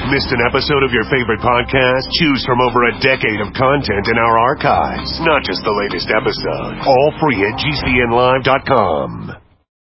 Missed an episode of your favorite podcast? Choose from over a decade of content in our archives. Not just the latest episode. All free at GCNlive.com.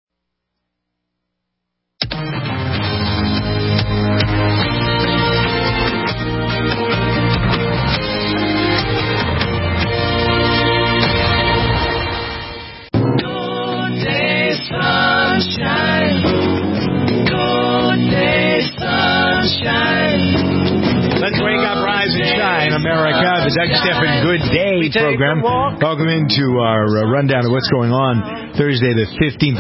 Let's wake up, rise and shine, America. The Doug Stephan Good Day program. Welcome into our rundown of what's going on Thursday the 15th,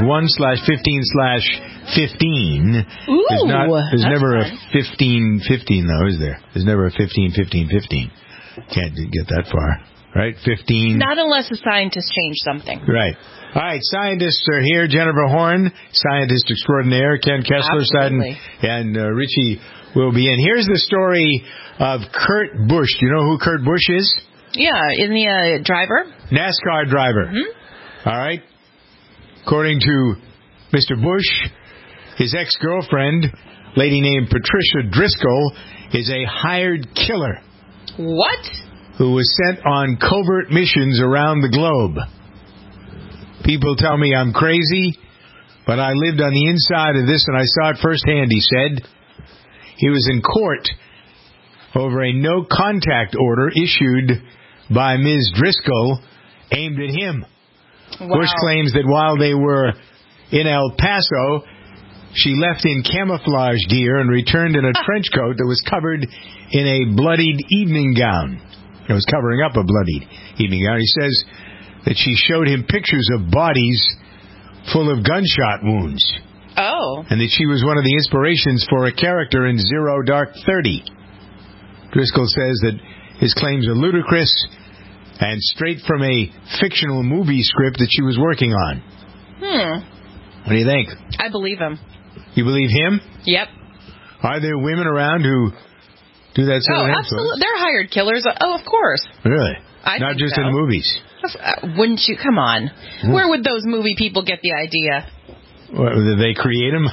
1/15/15. There's never a 15-15, though, is there? There's never a 15-15-15. Can't get that far, right? 15. Not unless the scientists change something. Right. All right, scientists are here. Jennifer Horn, scientist extraordinaire. Ken Kessler, and Richie will be in. Here's the story of Kurt Busch. Do you know who Kurt Busch is? Yeah, isn't he a driver? NASCAR driver. Mm-hmm. All right. According to Mr. Busch, his ex-girlfriend, lady named Patricia Driscoll, is a hired killer. What? Who was sent on covert missions around the globe. People tell me I'm crazy, but I lived on the inside of this and I saw it firsthand, he said. He was in court over a no-contact order issued by Ms. Driscoll aimed at him. Wow. Busch claims that while they were in El Paso, she left in camouflage gear and returned in a trench coat that was covered in a bloodied evening gown. It was covering up a bloodied evening gown. He says that she showed him pictures of bodies full of gunshot wounds. Oh. And that she was one of the inspirations for a character in Zero Dark 30. Driscoll says that his claims are ludicrous and straight from a fictional movie script that she was working on. What do you think? I believe him. You believe him? Yep. Are there women around who do that sort of influence? Absolutely. They're hired killers. Oh, of course. Really? Not just in the movies. Wouldn't you? Come on. Where would those movie people get the idea? What, did they create them?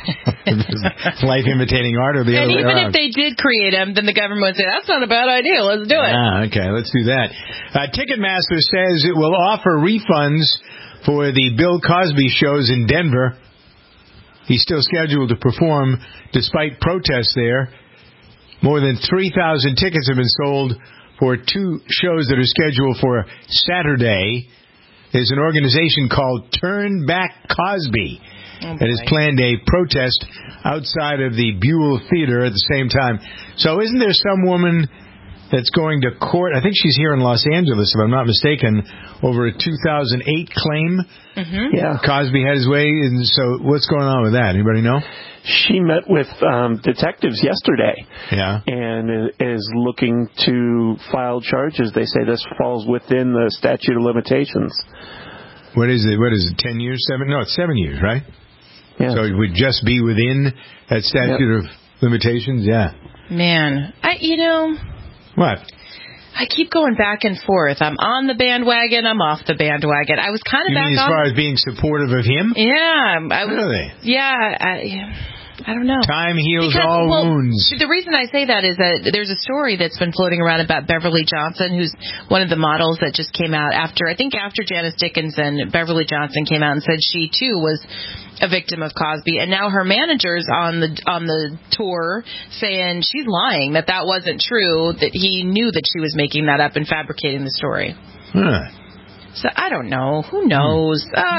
Life imitating art, or the other way around? And even if they did create them, then the government would say, that's not a bad idea, let's do it. Okay, let's do that. Ticketmaster says it will offer refunds for the Bill Cosby shows in Denver. He's still scheduled to perform despite protests there. More than 3,000 tickets have been sold for 2 shows that are scheduled for Saturday. There's an organization called Turn Back Cosby that has planned a protest outside of the Buell Theater at the same time. So isn't there some woman that's going to court? I think she's here in Los Angeles, if I'm not mistaken, over a 2008 claim. Mm-hmm. Yeah. Cosby had his way. And so what's going on with that? Anybody know? She met with detectives yesterday. Yeah. And is looking to file charges. They say this falls within the statute of limitations. What is it, 10 years? 7? No, it's 7 years, right? Yeah. So it would just be within that statute of limitations? Yeah. Man, What? I keep going back and forth. I'm on the bandwagon. I'm off the bandwagon. I was kind of back on. You mean as far as being supportive of him? Yeah. Really? Yeah. I don't know. Time heals all wounds. The reason I say that is that there's a story that's been floating around about Beverly Johnson, who's one of the models that just came out after Janice Dickinson. Beverly Johnson came out and said she too was a victim of Cosby, and now her manager's on the tour saying she's lying, that wasn't true, that he knew that she was making that up and fabricating the story. Huh. So I don't know. Who knows?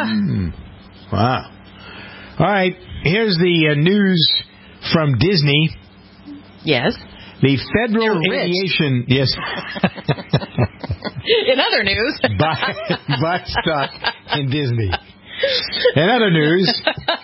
Wow. All right, here's the news from Disney. Yes. The Federal Aviation... Yes. In other news... buy stock in Disney. In other news...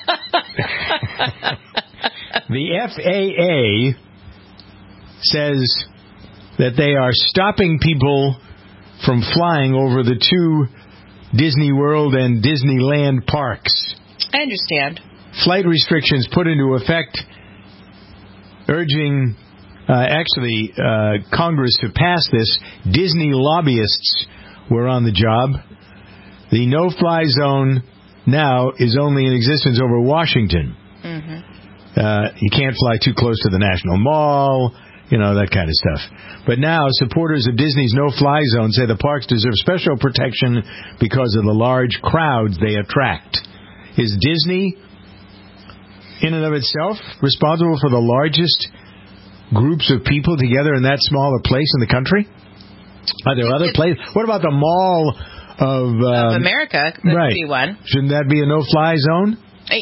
the FAA says that they are stopping people from flying over the 2 Disney World and Disneyland parks. I understand. Flight restrictions put into effect, urging, Congress to pass this. Disney lobbyists were on the job. The no-fly zone now is only in existence over Washington. Mm-hmm. You can't fly too close to the National Mall, that kind of stuff. But now, supporters of Disney's no-fly zone say the parks deserve special protection because of the large crowds they attract. Is Disney, in and of itself, responsible for the largest groups of people together in that small a place in the country? Are there other places? What about the Mall of America? That would be one. Shouldn't that be a no-fly zone?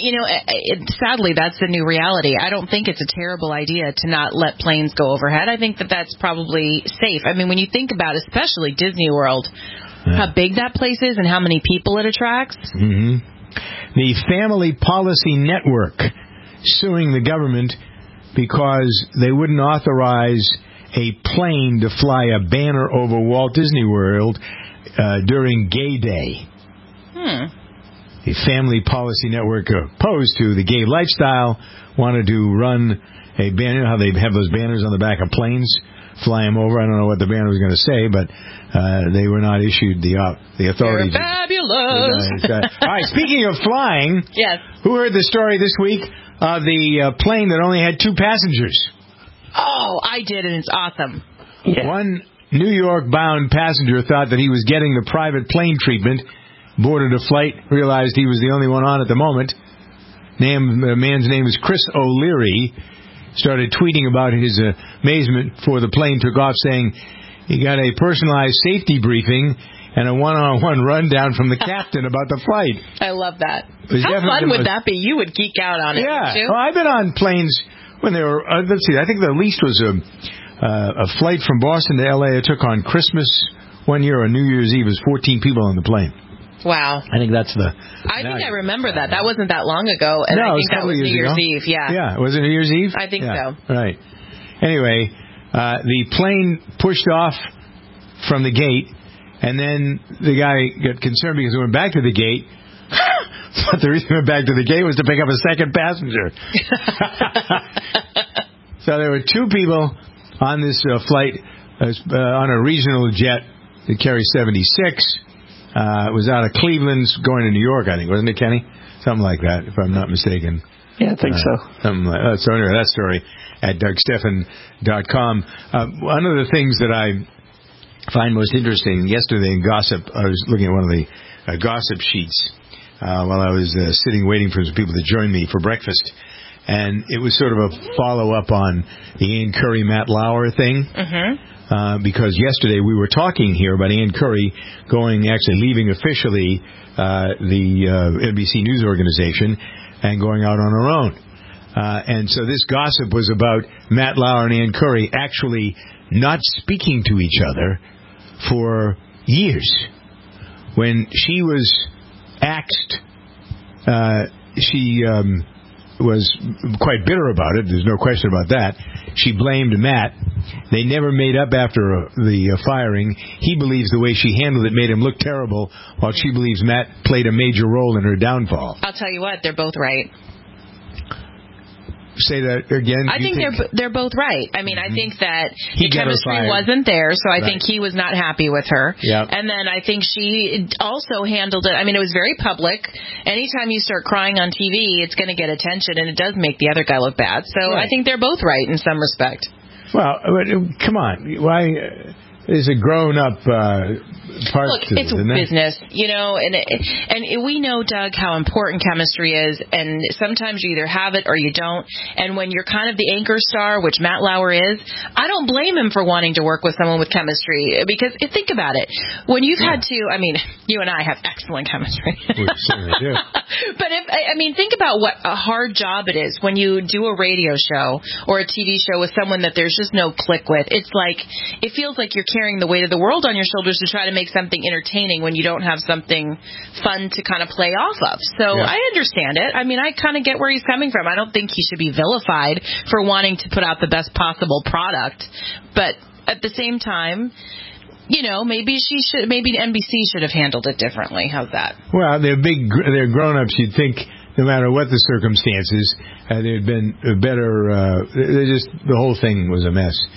Sadly, that's the new reality. I don't think it's a terrible idea to not let planes go overhead. I think that that's probably safe. I mean, when you think about especially Disney World, how big that place is and how many people it attracts. Mm-hmm. The Family Policy Network suing the government because they wouldn't authorize a plane to fly a banner over Walt Disney World during Gay Day. The Family Policy Network, opposed to the gay lifestyle, wanted to run a banner. How they have those banners on the back of planes, fly them over. I don't know what the banner was going to say, but they were not issued the authority. You're fabulous. All right, speaking of flying, yes. Who heard the story this week of the plane that only had 2 passengers? Oh, I did, and it's awesome. Yeah. One New York-bound passenger thought that he was getting the private plane treatment, boarded a flight, realized he was the only one on at the moment. The man's name is Chris O'Leary. Started tweeting about his amazement before the plane took off, saying he got a personalized safety briefing and a one-on-one rundown from the captain about the flight. I love that. How fun would that be? You would geek out on it, wouldn't you? Well, I've been on planes when they were, let's see, I think the least was a flight from Boston to L.A. I took on Christmas one year, or New Year's Eve. It was 14 people on the plane. Wow. I think that's the... I think I remember that. That wasn't that long ago. And I think that was New Year's Eve. Yeah. Yeah. Was it New Year's Eve? I think so. Right. Anyway, the plane pushed off from the gate, and then the guy got concerned because he went back to the gate. But the reason he went back to the gate was to pick up a second passenger. So there were 2 people on this flight on a regional jet that carries 76. It was out of Cleveland going to New York, I think, wasn't it, Kenny? Something like that, if I'm not mistaken. Yeah, I think so. Something like that. So anyway, that story at DougSteffen.com. One of the things that I find most interesting, yesterday in Gossip, I was looking at one of the Gossip sheets while I was sitting waiting for some people to join me for breakfast. And it was sort of a follow-up on the Ann Curry, Matt Lauer thing. Mm-hmm. Because yesterday we were talking here about Ann Curry leaving officially the NBC News organization and going out on her own. And so this gossip was about Matt Lauer and Ann Curry actually not speaking to each other for years. When she was axed, she was quite bitter about it. There's no question about that. She blamed Matt. They never made up after the firing. He believes the way she handled it made him look terrible, while she believes Matt played a major role in her downfall. I'll tell you what, they're both right. Say that again. I think they're both right. I mean, I think that the chemistry wasn't there, so I think he was not happy with her. Yep. And then I think she also handled it. I mean, it was very public. Anytime you start crying on TV, it's going to get attention, and it does make the other guy look bad. So I think they're both right in some respect. Well, come on. Why? There's a grown-up part Look, to it's it, isn't business, and we know, Doug, how important chemistry is, and sometimes you either have it or you don't. And when you're kind of the anchor star, which Matt Lauer is, I don't blame him for wanting to work with someone with chemistry, because think about it. When you've had to, I mean, you and I have excellent chemistry. We certainly do. But think about what a hard job it is when you do a radio show or a TV show with someone that there's just no click with. It's like, it feels like you're carrying the weight of the world on your shoulders to try to make something entertaining when you don't have something fun to kind of play off of. So I understand it. I mean, I kind of get where he's coming from. I don't think he should be vilified for wanting to put out the best possible product. But at the same time, maybe NBC should have handled it differently. How's that? Well, they're grown-ups. You'd think no matter what the circumstances, there'd been a better, the whole thing was a mess.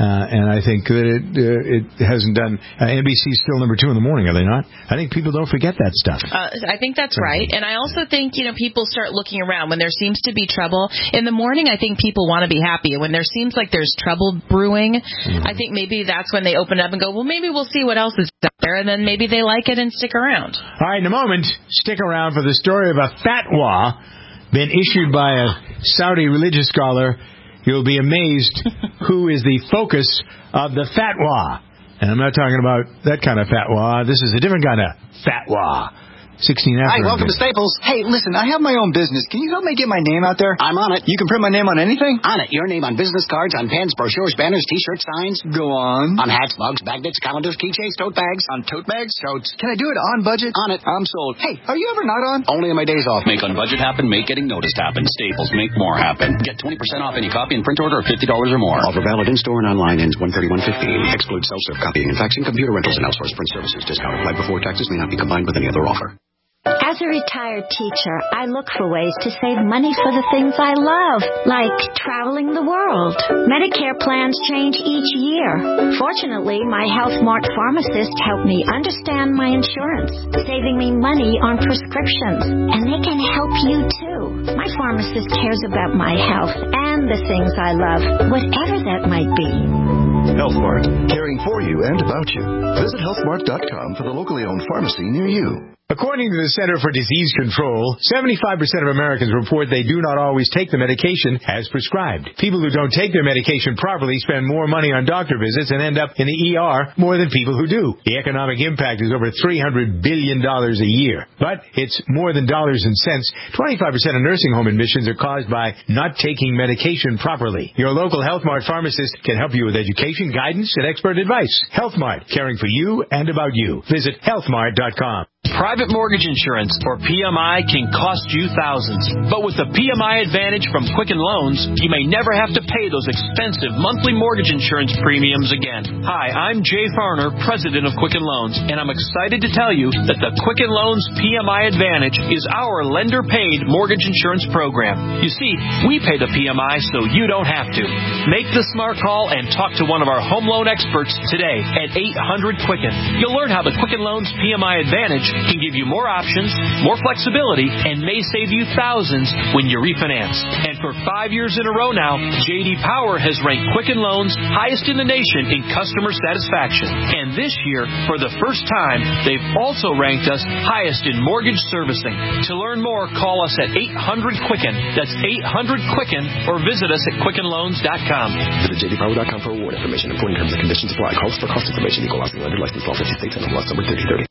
And I think that it hasn't done. NBC's still number 2 in the morning, are they not? I think people don't forget that stuff. I think that's right. And I also think, people start looking around when there seems to be trouble. In the morning, I think people want to be happy. When there seems like there's trouble brewing, I think maybe that's when they open up and go, well, maybe we'll see what else is out there. And then maybe they like it and stick around. All right, in a moment, stick around for the story of a fatwa been issued by a Saudi religious scholar. You'll be amazed who is the focus of the fatwa. And I'm not talking about that kind of fatwa. This is a different kind of fatwa. 16 after. Hi, welcome to Staples. Hey, listen, I have my own business. Can you help me get my name out there? I'm on it. You can print my name on anything? On it. Your name on business cards, on pens, brochures, banners, T-shirts, signs. Go on. On hats, mugs, magnets, calendars, keychains, tote bags. On tote bags? Totes. Can I do it on budget? On it. I'm sold. Hey, are you ever not on? Only on my days off. Make on budget happen. Make getting noticed happen. Staples. Make more happen. Get 20% off any copy and print order of $50 or more. Offer valid in-store and online. Ends 1/31/15. Excludes self-serve copying and faxing, computer rentals, and outsourced print services. Discount applied before taxes. May not be combined with any other offer. As a retired teacher, I look for ways to save money for the things I love, like traveling the world. Medicare plans change each year. Fortunately, my HealthMart pharmacist helped me understand my insurance, saving me money on prescriptions. And they can help you, too. My pharmacist cares about my health and the things I love, whatever that might be. HealthMart, caring for you and about you. Visit healthmart.com for the locally owned pharmacy near you. According to the Center for Disease Control, 75% of Americans report they do not always take the medication as prescribed. People who don't take their medication properly spend more money on doctor visits and end up in the ER more than people who do. The economic impact is over $300 billion a year. But it's more than dollars and cents. 25% of nursing home admissions are caused by not taking medication properly. Your local HealthMart pharmacist can help you with education, guidance, and expert advice. HealthMart, caring for you and about you. Visit healthmart.com. Private mortgage insurance, or PMI, can cost you thousands. But with the PMI Advantage from Quicken Loans, you may never have to pay those expensive monthly mortgage insurance premiums again. Hi, I'm Jay Farner, president of Quicken Loans, and I'm excited to tell you that the Quicken Loans PMI Advantage is our lender-paid mortgage insurance program. You see, we pay the PMI so you don't have to. Make the smart call and talk to one of our home loan experts today at 800-QUICKEN. You'll learn how the Quicken Loans PMI Advantage can give you more options, more flexibility, and may save you thousands when you refinance. And for 5 years in a row now, J.D. Power has ranked Quicken Loans highest in the nation in customer satisfaction. And this year, for the first time, they've also ranked us highest in mortgage servicing. To learn more, call us at 800-QUICKEN. That's 800-QUICKEN, or visit us at QuickenLoans.com. Visit JDPower.com for award information. Important terms and conditions apply. Calls for cost information. Equal housing lender. License law 50 states and law number 3030.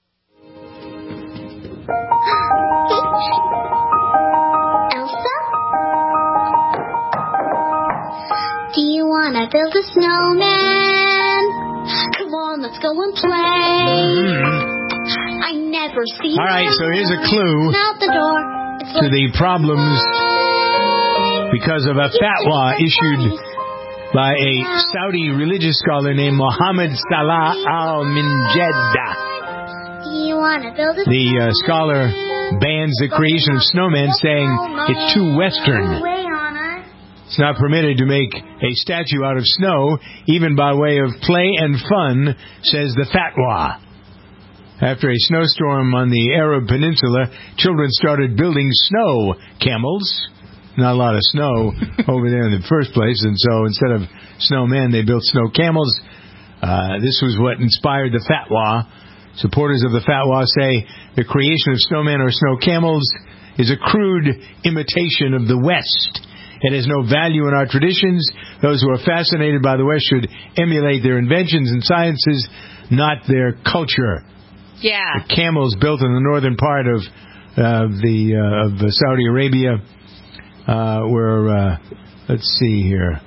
Do you wanna build a snowman? Come on, let's go and play. I never see. All right, so here's a clue out the door. To the problems because of a fatwa issued by a Saudi religious scholar named Mohammed Salah Al-Minjadda. Do you wanna build a The scholar bans the creation of snowmen, saying it's too Western. It's not permitted to make a statue out of snow, even by way of play and fun, says the fatwa. After a snowstorm on the Arab Peninsula, children started building snow camels. Not a lot of snow over there in the first place, and so instead of snowmen, they built snow camels. This was what inspired the fatwa. Supporters of the fatwa say the creation of snowmen or snow camels is a crude imitation of the West. It has no value in our traditions. Those who are fascinated by the West should emulate their inventions and sciences, not their culture. Yeah. The camels built in the northern part of Saudi Arabia were, let's see here,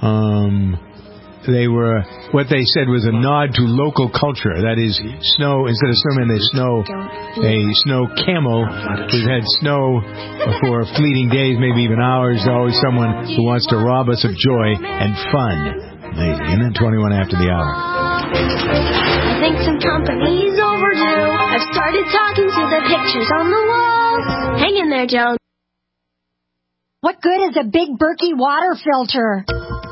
they were, what they said was a nod to local culture. That is, snow, instead of snowmen, they a snow camel. We've had snow for fleeting days, maybe even hours. There's always someone who wants to rob us of joy and fun. Amazing, isn't it? 21 after the hour. I think some company's overdue. I've started talking to the pictures on the walls. Hang in there, Joe. What good is a big Berkey water filter?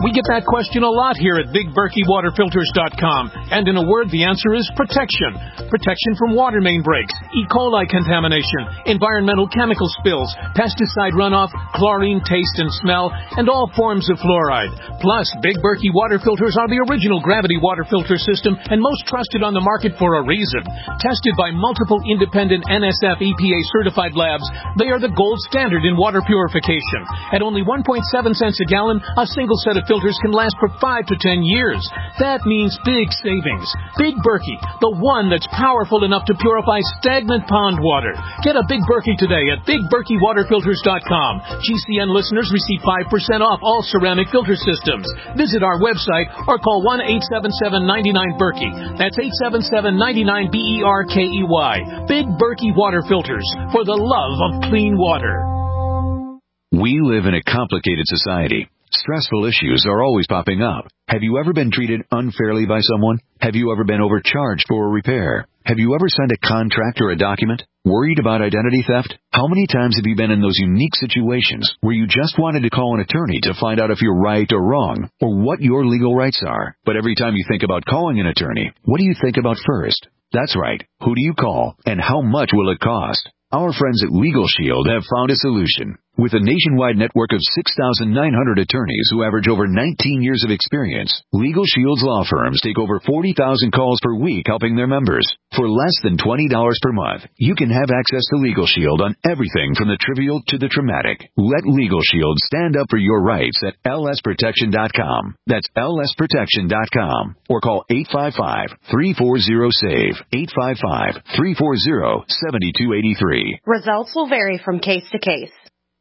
We get that question a lot here at BigBerkeyWaterFilters.com. And in a word, the answer is protection. Protection from water main breaks, E. coli contamination, environmental chemical spills, pesticide runoff, chlorine taste and smell, and all forms of fluoride. Plus, Big Berkey water filters are the original gravity water filter system and most trusted on the market for a reason. Tested by multiple independent NSF EPA certified labs, they are the gold standard in water purification. At only 1.7 cents a gallon, a single set of filters can last for 5 to 10 years. That means big savings. Big Berkey, the one that's powerful enough to purify stagnant pond water. Get a Big Berkey today at BigBerkeyWaterFilters.com. GCN listeners receive 5% off all ceramic filter systems. Visit our website or call 1-877-99-BERKEY. That's 877-99-BERKEY. Big Berkey Water Filters, for the love of clean water. We live in a complicated society. Stressful issues are always popping up. Have you ever been treated unfairly by someone? Have you ever been overcharged for a repair? Have you ever signed a contract or a document? Worried about identity theft? How many times have you been in those unique situations where you just wanted to call an attorney to find out if you're right or wrong, or what your legal rights are? But every time you think about calling an attorney, what do you think about first? That's right. Who do you call, and how much will it cost? Our friends at Legal Shield have found a solution. With a nationwide network of 6,900 attorneys who average over 19 years of experience, Legal Shield's law firms take over 40,000 calls per week helping their members. For less than $20 per month, you can have access to Legal Shield on everything from the trivial to the traumatic. Let Legal Shield stand up for your rights at lsprotection.com. That's lsprotection.com. Or call 855-340-SAVE, 855-340-7283. Results will vary from case to case.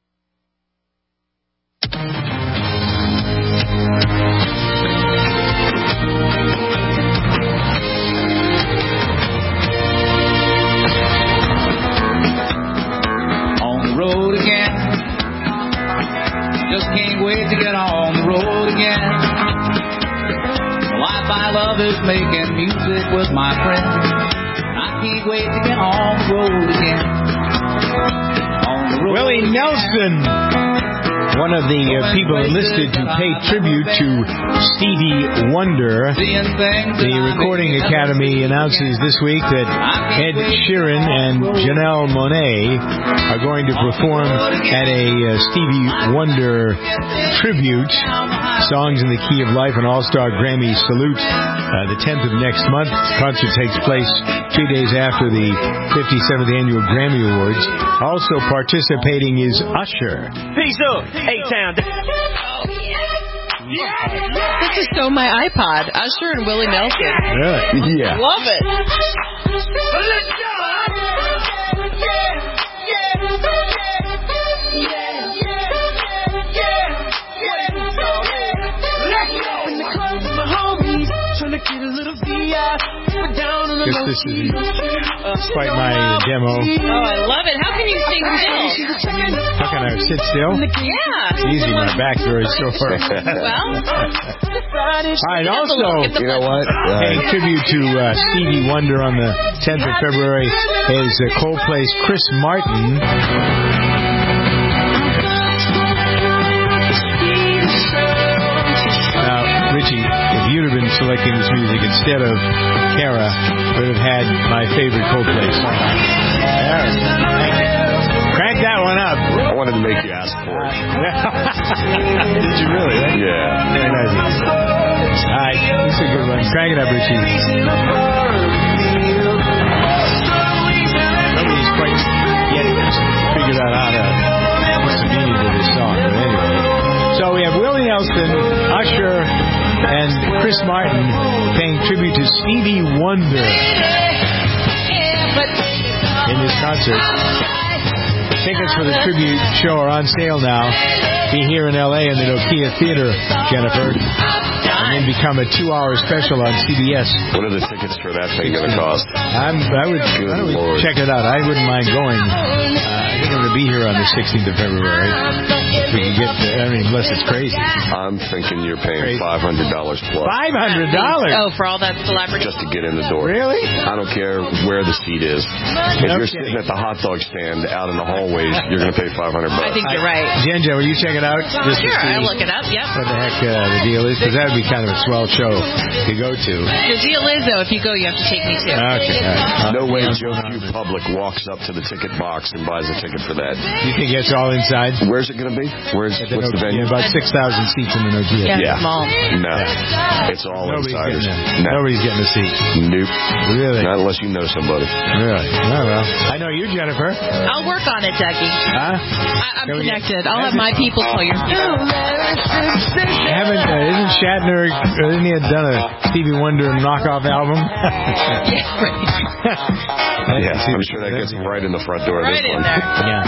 On the road again. Just can't wait to get on the road again. The life I love is making music with my friends. I can't wait to get on the road again. On the road Willie again. Nelson, one of the people enlisted to pay tribute to Stevie Wonder. The Recording Academy announces this week that Ed Sheeran and Janelle Monáe are going to perform at a Stevie Wonder tribute, Songs in the Key of Life, an All-Star Grammy Salute, the 10th of next month. The concert takes place 2 days after the 57th Annual Grammy Awards. Also participating is Usher. Peace up, A-Town. This is so my iPod. Usher and Willie Nelson. Really? Yeah. Love it. Let's go. Guess this is quite my demo. Oh, I love it. How can you sing still? How can I sit still? Yeah. It's easy. My back's very sore. Well. All right. Also, you know what? Paying tribute to Stevie Wonder on the 10th of February is Coldplay's Chris Martin. Now, Richie, if you'd have been selecting this music instead of Kara, would have had my favorite Coldplay song. There. Thank you. Crank that one up. I wanted to make you ask for it. Did you really? Right? Yeah. Very nice. All right. This is a good one. Crank it up, Richie. Nobody's quite yet figured out how to what's the meaning of this song. But anyway. So we have Willie Nelson, Usher, and Chris Martin paying tribute to Stevie Wonder in this concert. Tickets for the tribute show are on sale now. Be here in L.A. in the Nokia Theater, Jennifer. And then become a 2-hour special on CBS. What are the tickets for that thing going to cost? I would check it out. I wouldn't mind going. I think I'm going to be here on the 16th of February. If we can get there. I mean, unless it's crazy. I'm thinking you're paying $500 plus. $500? Oh, for all that celebrity? Just to get in the door. Really? I don't care where the seat is. If you're sitting at the hot dog stand out in the hallways, you're going to pay $500. I think you're right. Jenja, will you check it it out? Just to Sure, see I'll look it up. Yep. what the heck the deal is, because that would be kind of a swell show to go to. The deal is, though, if you go, you have to take me too. Okay. No way Joe Q Public walks up to the ticket box and buys a ticket for that. You think it's all inside? Where's it going to be? What's the venue? About 6,000 seats in the Nokia. Yeah. Small. No. It's all insiders. Nobody's getting a seat. Nope. Really? Not unless you know somebody. Really? Oh, well. I know you, Jennifer. I'll work on it, Dougie. Huh? I'm connected. I'll have my people call your people. Isn't Shatner, isn't he done a Stevie Wonder knockoff album? Yeah, right. Yeah, I'm sure that gets him right in the front door of this one. Yeah.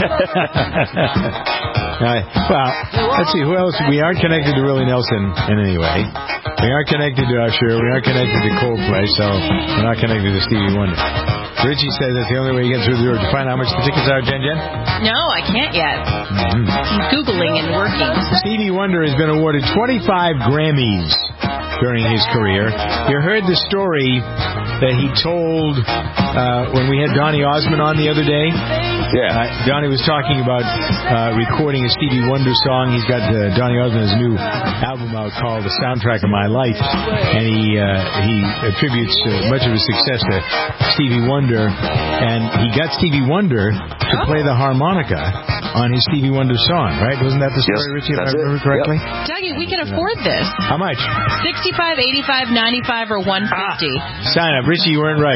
Well, let's see, who else? We aren't connected to Willie Nelson in any way. We aren't connected to Usher. We aren't connected to Coldplay, so we're not connected to Stevie Wonder. Richie says that's the only way you get through the door to find out how much the tickets are, Jen? No, I can't yet. I'm Googling and working. Stevie Wonder has been awarded 25 Grammys during his career. You heard the story that he told when we had Donny Osmond on the other day. Yeah. Donny was talking about recording a Stevie Wonder song. He's got Donny Osmond's new album out called The Soundtrack of My Life, and he attributes much of his success to Stevie Wonder, and he got Stevie Wonder to play the harmonica on his Stevie Wonder song, right? Wasn't that the story, Richie, if I remember correctly? Yep. Dougie, we can afford this. How much? $65, $85, $95, or $150. Sign up. Richie, you weren't right.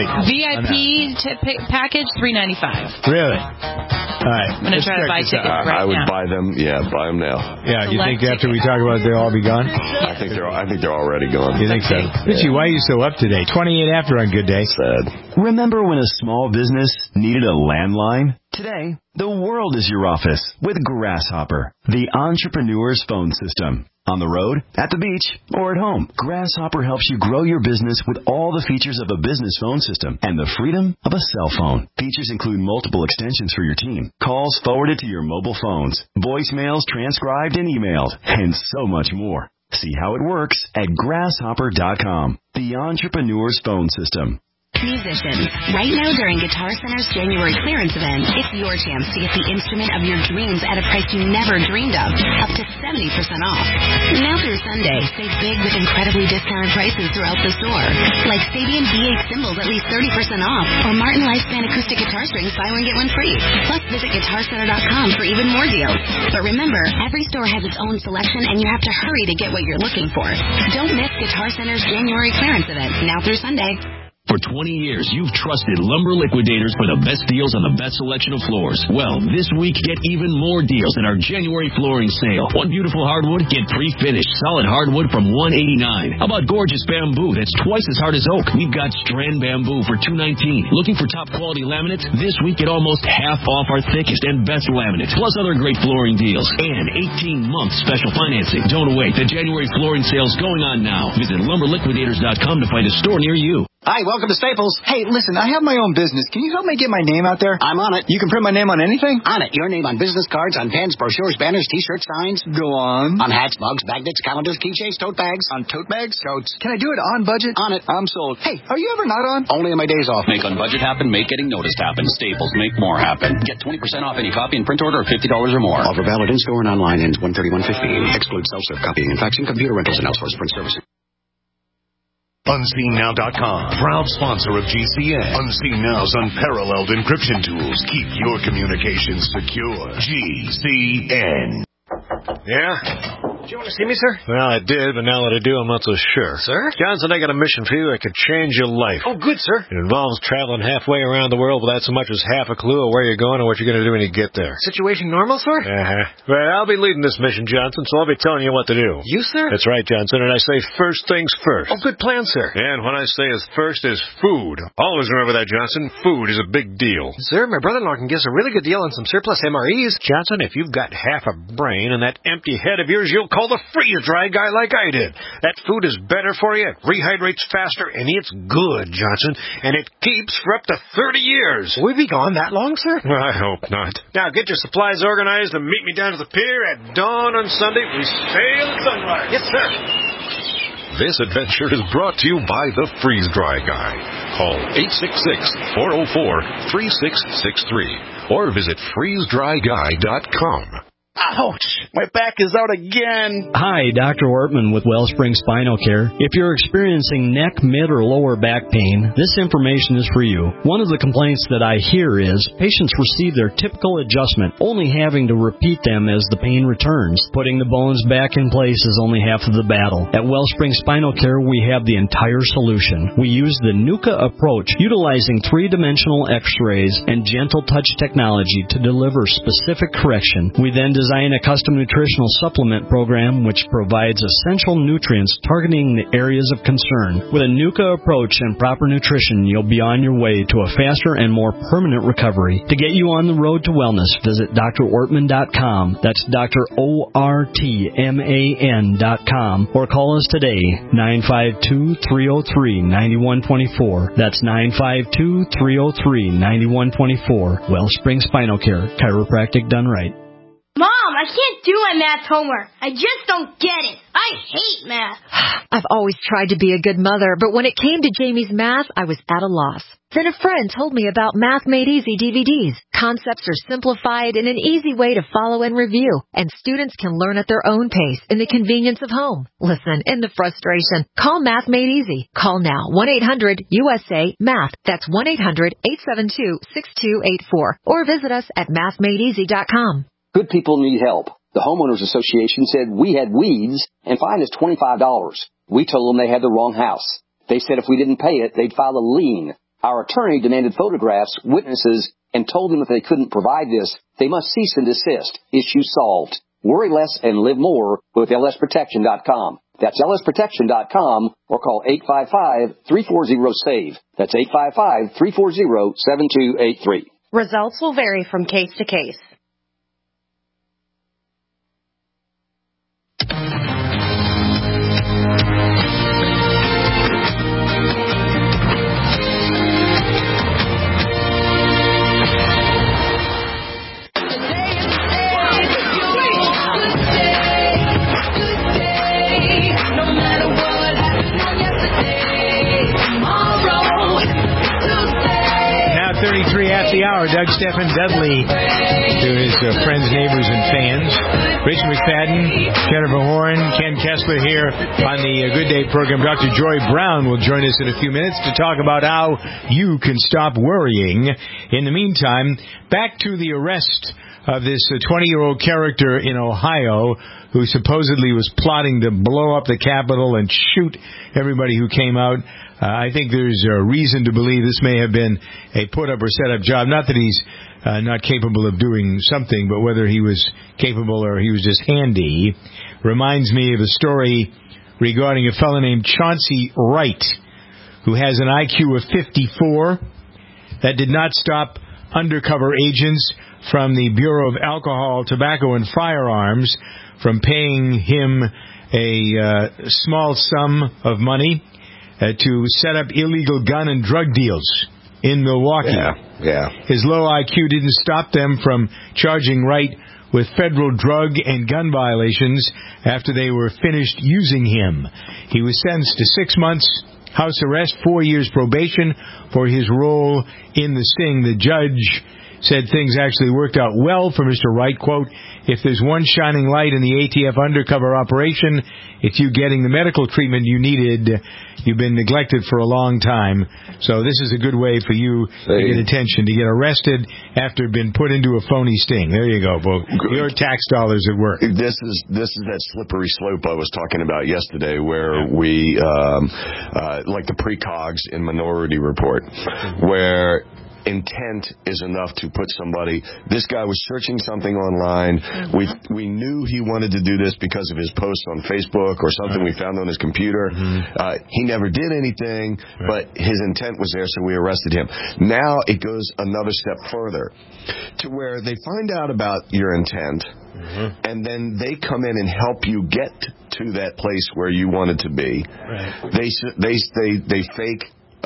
VIP package, $395. Really? All right. I'm going to try to buy tickets right now. I would buy them. Yeah, buy them now. Yeah, you think after we talk about it, they'll all be gone? I think they're already gone. You think so? Richie, why are you so up today? 28 after on Good Day. Sad. Remember when a small business needed a landline? Today, the world is your office with Grasshopper, the entrepreneur's phone system. On the road, at the beach, or at home, Grasshopper helps you grow your business with all the features of a business phone system and the freedom of a cell phone. Features include multiple extensions for your team, calls forwarded to your mobile phones, voicemails transcribed and emailed, and so much more. See how it works at grasshopper.com, the entrepreneur's phone system. Musicians, right now during Guitar Center's January clearance event, it's your chance to get the instrument of your dreams at a price you never dreamed of, up to 70% off. Now through Sunday, save big with incredibly discounted prices throughout the store, like Sabian D8 cymbals at least 30% off, or Martin Lifespan acoustic guitar strings, buy one get one free. Plus, visit GuitarCenter.com for even more deals. But remember, every store has its own selection, and you have to hurry to get what you're looking for. Don't miss Guitar Center's January clearance event, now through Sunday. For 20 years, you've trusted Lumber Liquidators for the best deals on the best selection of floors. Well, this week, get even more deals in our January flooring sale. One beautiful hardwood, get pre-finished solid hardwood from $189. How about gorgeous bamboo that's twice as hard as oak? We've got strand bamboo for $219. Looking for top quality laminates? This week, get almost half off our thickest and best laminates, plus other great flooring deals. And 18-month special financing. Don't wait. The January flooring sale's going on now. Visit LumberLiquidators.com to find a store near you. Hi, welcome to Staples. Hey, listen, I have my own business. Can you help me get my name out there? I'm on it. You can print my name on anything? On it. Your name on business cards, on pens, brochures, banners, T-shirts, signs. Go on. On hats, mugs, magnets, calendars, keychains, tote bags. On tote bags? Totes. Can I do it on budget? On it. I'm sold. Hey, are you ever not on? Only on my days off. Make on budget happen, make getting noticed happen. Staples, make more happen. Get 20% off any copy and print order of $50 or more. Offer valid in-store and online ends 1/31/15. Excludes self-serve copying and faxing, computer rentals, and outsourced print services. UnseenNow.com, proud sponsor of GCN. Unseen Now's unparalleled encryption tools keep your communications secure. GCN. Yeah? Did you want to see me, sir? Well, I did, but now that I do, I'm not so sure. Sir? Johnson, I got a mission for you that could change your life. Oh, good, sir. It involves traveling halfway around the world without so much as half a clue of where you're going or what you're going to do when you get there. Situation normal, sir? Well, I'll be leading this mission, Johnson, so I'll be telling you what to do. You, sir? That's right, Johnson, and I say first things first. Oh, good plan, sir. And when I say is first is food. Always remember that, Johnson. Food is a big deal. Sir, my brother-in-law can give us a really good deal on some surplus MREs. Johnson, if you've got half a brain and that empty head of yours, you'll call the freeze-dry guy like I did. That food is better for you, it rehydrates faster, and it's good, Johnson, and it keeps for up to 30 years. Will we be gone that long, sir? I hope not. Now, get your supplies organized and meet me down to the pier at dawn on Sunday. We sail at sunrise. Yes, sir. This adventure is brought to you by the Freeze Dry Guy. Call 866-404-3663 or visit freezedryguy.com. Ouch! My back is out again. Hi, Dr. Ortman with Wellspring Spinal Care. If you're experiencing neck, mid, or lower back pain, this information is for you. One of the complaints that I hear is patients receive their typical adjustment, only having to repeat them as the pain returns. Putting the bones back in place is only half of the battle. At Wellspring Spinal Care, we have the entire solution. We use the NUCA approach, utilizing three-dimensional x-rays and gentle touch technology to deliver specific correction. We then design a custom nutritional supplement program which provides essential nutrients targeting the areas of concern. With a NUCA approach and proper nutrition, you'll be on your way to a faster and more permanent recovery. To get you on the road to wellness, visit drortman.com. That's drortman.com. Or call us today, 952-303-9124. That's 952-303-9124. Wellspring Spinal Care, chiropractic done right. Mom, I can't do my math homework. I just don't get it. I hate math. I've always tried to be a good mother, but when it came to Jamie's math, I was at a loss. Then a friend told me about Math Made Easy DVDs. Concepts are simplified in an easy way to follow and review, and students can learn at their own pace in the convenience of home. Listen, in the frustration, call Math Made Easy. Call now, 1-800-USA-MATH. That's 1-800-872-6284. Or visit us at mathmadeeasy.com. Good people need help. The Homeowners Association said we had weeds and fined us $25. We told them they had the wrong house. They said if we didn't pay it, they'd file a lien. Our attorney demanded photographs, witnesses, and told them if they couldn't provide this, they must cease and desist. Issue solved. Worry less and live more with lsprotection.com. That's lsprotection.com or call 855-340-SAVE. That's 855-340-7283. Results will vary from case to case. At the hour, Doug Stephan Dudley to his friends, neighbors, and fans. Rich McFadden, Jennifer Horn, Ken Kessler here on the Good Day program. Dr. Joy Brown will join us in a few minutes to talk about how you can stop worrying. In the meantime, back to the arrest of this 20-year-old character in Ohio who supposedly was plotting to blow up the Capitol and shoot everybody who came out. I think there's a reason to believe this may have been a put-up or set-up job. Not that he's not capable of doing something, but whether he was capable or he was just handy. Reminds me of a story regarding a fellow named Chauncey Wright, who has an IQ of 54. That did not stop undercover agents from the Bureau of Alcohol, Tobacco, and Firearms from paying him a small sum of money to set up illegal gun and drug deals in Milwaukee. Yeah. His low IQ didn't stop them from charging Wright with federal drug and gun violations after they were finished using him. He was sentenced to 6 months house arrest, 4 years probation for his role in the sting. The judge said things actually worked out well for Mr. Wright. Quote, if there's one shining light in the ATF undercover operation, it's you getting the medical treatment you needed. You've been neglected for a long time. So this is a good way for you to get attention, to get arrested after being put into a phony sting. There you go, Bo. Your tax dollars at work. This is that slippery slope I was talking about yesterday where we, like the precogs in Minority Report, where intent is enough to put somebody. This guy was searching something online. We knew he wanted to do this because of his posts on Facebook or something we found on his computer. He never did anything, but his intent was there, so we arrested him. Now it goes another step further to where they find out about your intent, and then they come in and help you get to that place where you wanted to be. They fake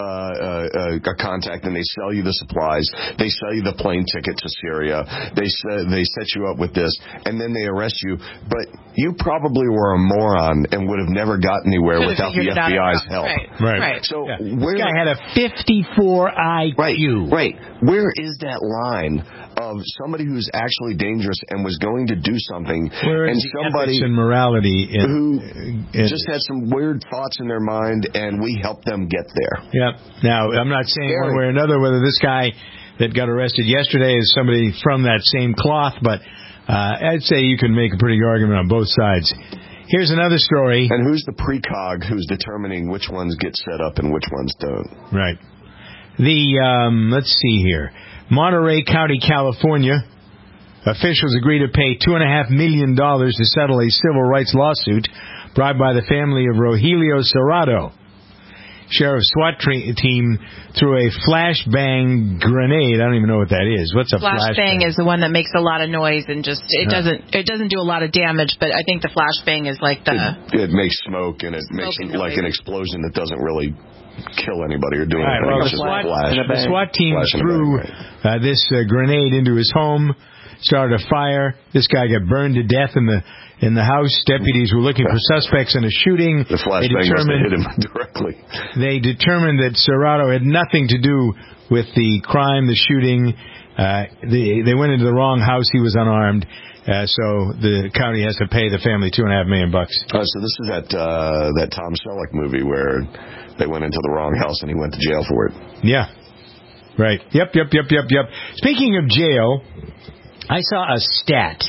a contact, and they sell you the supplies. They sell you the plane ticket to Syria. They set you up with this, and then they arrest you. But you probably were a moron and would have never got anywhere without the FBI's help. Right. So this guy had a 54 IQ. Right. Where is that line of somebody who's actually dangerous and was going to do something, Where is and the somebody ethics and morality who just had some weird thoughts in their mind, and we helped them get there. Yep. Now, I'm not saying one way or another whether this guy that got arrested yesterday is somebody from that same cloth, but I'd say you can make a pretty good argument on both sides. Here's another story. And who's the precog who's determining which ones get set up and which ones don't? Right. Let's see here. Monterey County, California. Officials agree to pay $2.5 million to settle a civil rights lawsuit brought by the family of Rogelio Serrato. Sheriff's SWAT team threw a flashbang grenade. I don't even know what that is. What's a flashbang? Is the one that makes a lot of noise and just it doesn't do a lot of damage. But I think the flashbang is like it makes smoke and it makes like an explosion that doesn't really kill anybody or do anything. Well, the SWAT team threw this grenade into his home, started a fire. This guy got burned to death in the house. Deputies were looking for suspects in a shooting. The flashbang must have hit him directly. They determined that Serrato had nothing to do with the crime, the shooting. They went into the wrong house. He was unarmed. So the county has to pay the family $2.5 million. So this is that Tom Selleck movie where they went into the wrong house and he went to jail for it. Yeah. Right. Yep. Speaking of jail, I saw a stat.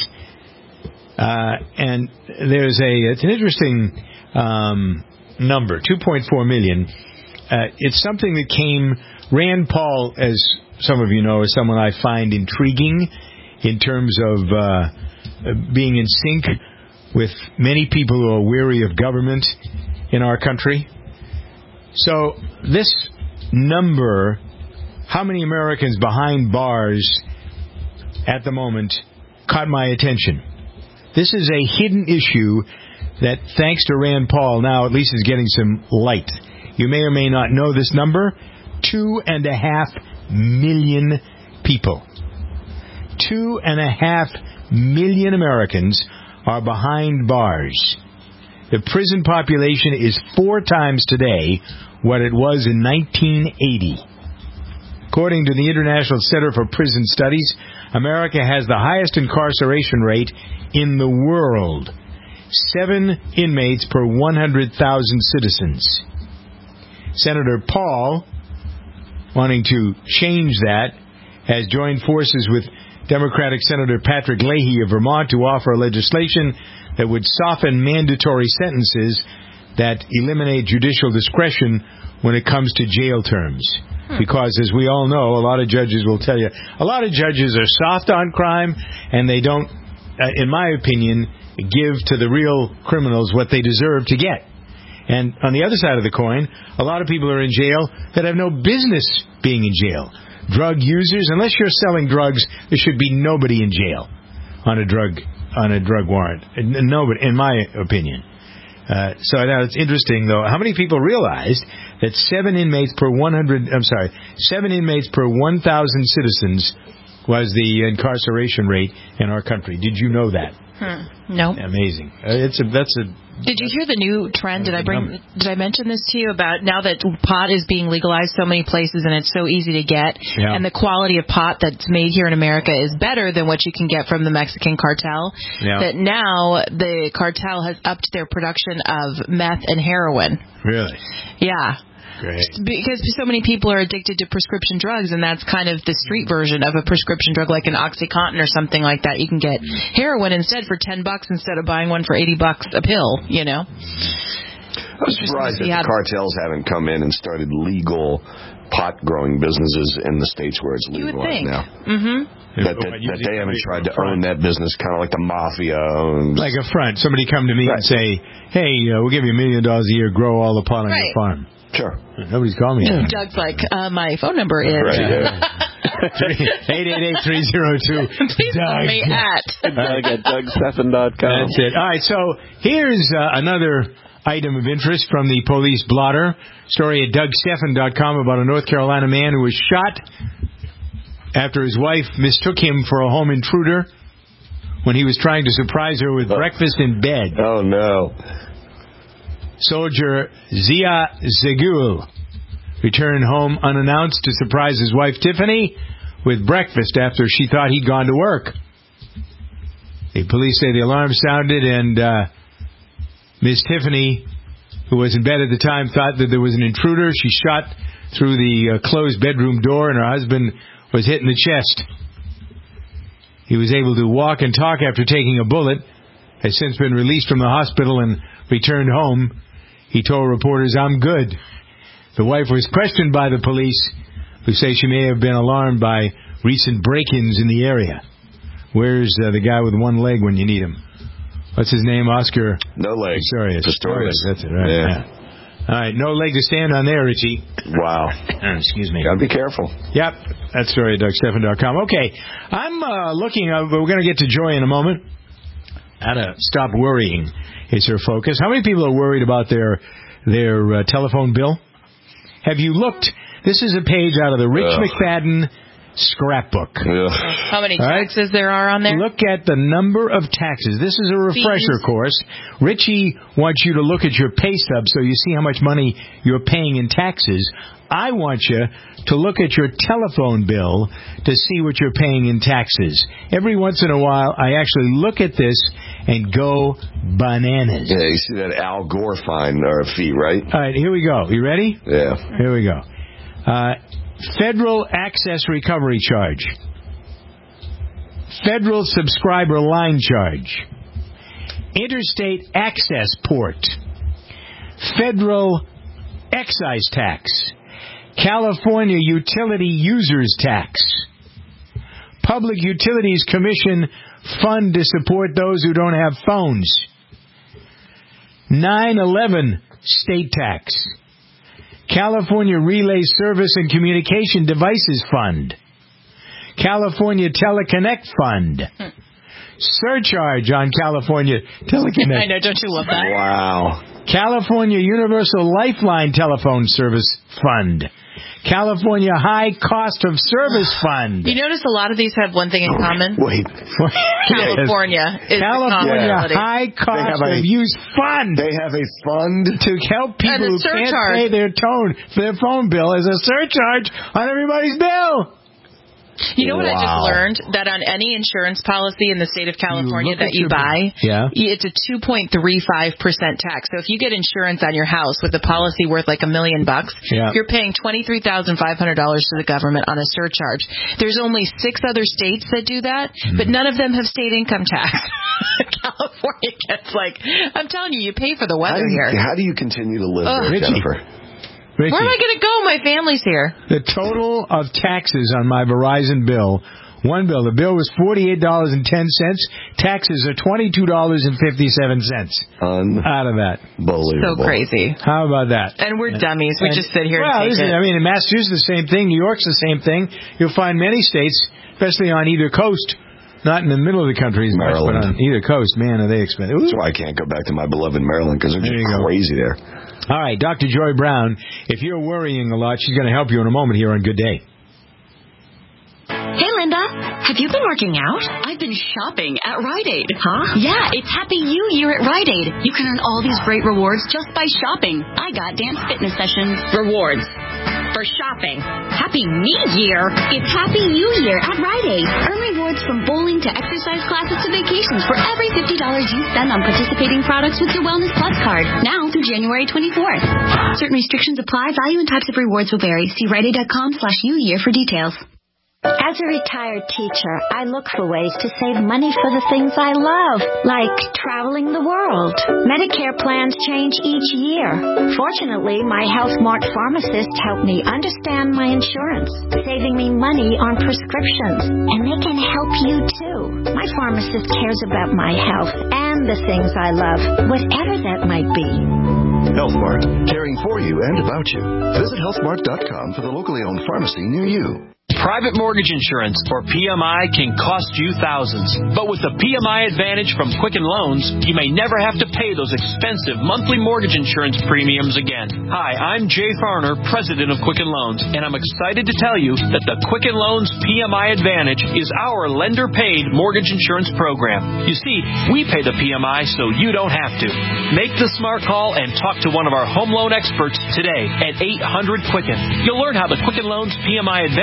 And it's an interesting number, 2.4 million. It's something that came, Rand Paul, as some of you know, is someone I find intriguing in terms of being in sync with many people who are weary of government in our country. So this number, how many Americans behind bars at the moment, caught my attention. This is a hidden issue that, thanks to Rand Paul, now at least is getting some light. You may or may not know this number. 2.5 million people. 2.5 million Americans are behind bars. The prison population is 4 times today what it was in 1980. According to the International Center for Prison Studies, America has the highest incarceration rate in the world. 7 inmates per 100,000 citizens. Senator Paul, wanting to change that, has joined forces with Democratic Senator Patrick Leahy of Vermont to offer legislation that would soften mandatory sentences that eliminate judicial discretion when it comes to jail terms. Because, as we all know, a lot of judges will tell you, a lot of judges are soft on crime, and they don't, in my opinion, give to the real criminals what they deserve to get. And on the other side of the coin, a lot of people are in jail that have no business being in jail. Drug users, unless you're selling drugs, there should be nobody in jail on a drug warrant. Nobody, in my opinion. So now it's interesting, though. How many people realized that 7 inmates per 1,000 citizens was the incarceration rate in our country? Did you know that? No. Amazing. Did you hear the new trend? Did I mention this to you about now that pot is being legalized so many places and it's so easy to get, and the quality of pot that's made here in America is better than what you can get from the Mexican cartel? That now the cartel has upped their production of meth and heroin. Really? Yeah. Great. Because so many people are addicted to prescription drugs, and that's kind of the street version of a prescription drug, like an OxyContin or something like that. You can get heroin instead for $10 instead of buying one for $80 a pill. You know. I'm surprised that the cartels haven't come in and started legal pot growing businesses in the states where it's legalized now. Mm-hmm. That they haven't tried to own that business, kind of like the mafia owns. Like a front. Somebody come to me and say, "Hey, we'll give you $1 million a year, grow all the pot on your farm." Sure. Nobody's calling me. Doug's like, my phone number is 888-302. Please call me at Doug@DougStephan.com. That's it. All right, so here's another item of interest from the police blotter. Story at DougStephan.com about a North Carolina man who was shot after his wife mistook him for a home intruder when he was trying to surprise her with breakfast in bed. Oh, no. Soldier Zia Zegul returned home unannounced to surprise his wife Tiffany with breakfast after she thought he'd gone to work. The police say the alarm sounded and Miss Tiffany, who was in bed at the time, thought that there was an intruder. She shot through the closed bedroom door, and her husband was hit in the chest. He was able to walk and talk after taking a bullet, has since been released from the hospital and returned home. He told reporters, "I'm good." The wife was questioned by the police, who say she may have been alarmed by recent break-ins in the area. Where's the guy with one leg when you need him? What's his name? Oscar? No leg. Pistorius. Pistorius. That's it, right? Yeah. All right, no leg to stand on there, Richie. Wow. Excuse me. Gotta be careful. Yep, that story at DougStephan.com. Okay, I'm looking, we're going to get to Joy in a moment. How to stop worrying is her focus. How many people are worried about their telephone bill? Have you looked? This is a page out of the Rich McFadden scrapbook. How many taxes there are on there? Look at the number of taxes. This is a refresher course. Richie wants you to look at your pay stub so you see how much money you're paying in taxes. I want you to look at your telephone bill to see what you're paying in taxes. Every once in a while, I actually look at this and go bananas. Yeah, you see that Al Gore fine or fee, right? All right, here we go. You ready? Yeah. Here we go. Federal Access Recovery Charge. Federal Subscriber Line Charge. Interstate Access Port. Federal Excise Tax. California Utility Users Tax. Public Utilities Commission Fund to support those who don't have phones. 9/11 State Tax. California Relay Service and Communication Devices Fund. California Teleconnect Fund. Surcharge on California Teleconnect. I know, don't you love that? Wow. California Universal Lifeline Telephone Service Fund. California High Cost of Service Fund. You notice a lot of these have one thing in common? Wait. California is California High Cost of Use Fund. They have a fund to help people who can't pay their phone bill as a surcharge on everybody's bill. You know what I just learned? That on any insurance policy in the state of California that you buy, it's a 2.35% tax. So if you get insurance on your house with a policy worth like $1 million, you're paying $23,500 to the government on a surcharge. There's only 6 other states that do that, but none of them have state income tax. California gets I'm telling you, you pay for the weather here. How do you continue to live there, Jennifer? Richie, where am I going to go? My family's here. The total of taxes on my Verizon bill, the bill was $48.10. Taxes are $22.57 out of that. Unbelievable. So crazy. How about that? And we're dummies. We just sit here and take it. I mean, in Massachusetts, the same thing. New York's the same thing. You'll find many states, especially on either coast, not in the middle of the country as much, but on either coast, man, are they expensive. That's why I can't go back to my beloved Maryland, because they're just crazy there. All right, Dr. Joy Brown, if you're worrying a lot, she's going to help you in a moment here on Good Day. Hey, Linda, have you been working out? I've been shopping at Rite Aid. Huh? Yeah, it's Happy You Year at Rite Aid. You can earn all these great rewards just by shopping. I got dance fitness sessions. Rewards for shopping. Happy Me Year. It's Happy You Year at Rite Aid. Earn rewards from bowling to exercise classes to vacations for every $50 you spend on participating products with your Wellness Plus card. Now through January 24th. Certain restrictions apply. Value and types of rewards will vary. See RiteAid.com/UYear for details. As a retired teacher, I look for ways to save money for the things I love, like traveling the world. Medicare plans change each year. Fortunately, my HealthMart pharmacist helped me understand my insurance, saving me money on prescriptions. And they can help you, too. My pharmacist cares about my health and the things I love, whatever that might be. HealthMart, caring for you and about you. Visit healthmart.com for the locally owned pharmacy near you. Private mortgage insurance, or PMI, can cost you thousands. But with the PMI Advantage from Quicken Loans, you may never have to pay those expensive monthly mortgage insurance premiums again. Hi, I'm Jay Farner, president of Quicken Loans, and I'm excited to tell you that the Quicken Loans PMI Advantage is our lender-paid mortgage insurance program. You see, we pay the PMI so you don't have to. Make the smart call and talk to one of our home loan experts today at 800-QUICKEN. You'll learn how the Quicken Loans PMI Advantage